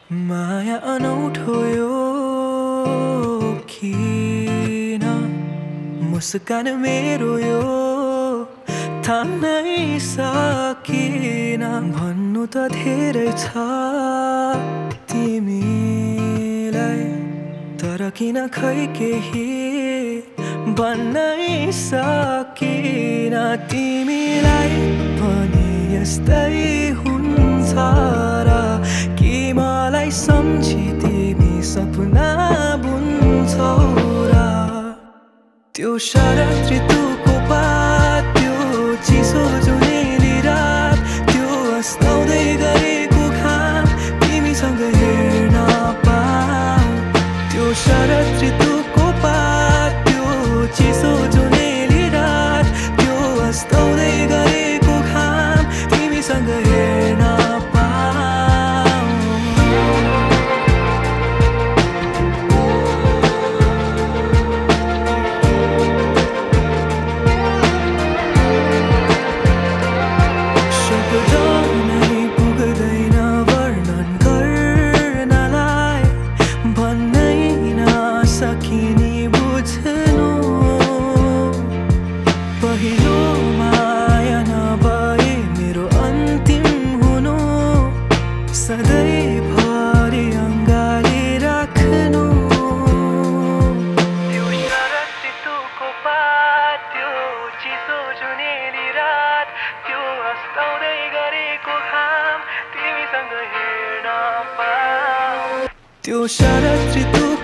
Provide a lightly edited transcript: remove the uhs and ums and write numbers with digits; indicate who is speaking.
Speaker 1: माया अनौठो यो किन मुस्कान मेरो यो थाम्नै सकिन भन्नु त धेरै छ तिमीलाई तर किन खै केही भन्नै सकिन तिमीलाई पनि यस्तै हुन्छ र कि मलाई सम्झी तिमी सपना बुन्छौ र त्यो शरद ऋतुको पात त्यो चिसो जुनेली रात त्यो अस्ताउँदै गरेको घाम तिमीसँग हेर्न पाऊ त्यो शरद ऋतुको पात त्यो चिसो जुनेली रात त्यो अस्ताउँदै गरेको घाम तिमीसँग हेर्न सकिने बुझ्नु पहिलो माया नभए मेरो अन्तिम हुनु सधैँभरि अँगाली राख्नु त्यो शरद ऋतुको पात त्यो चिसो जुनेली रात त्यो अस्ताउँदै गरेको घाम तिमीसँग हेर्न पाऊ त्यो शरद ऋतु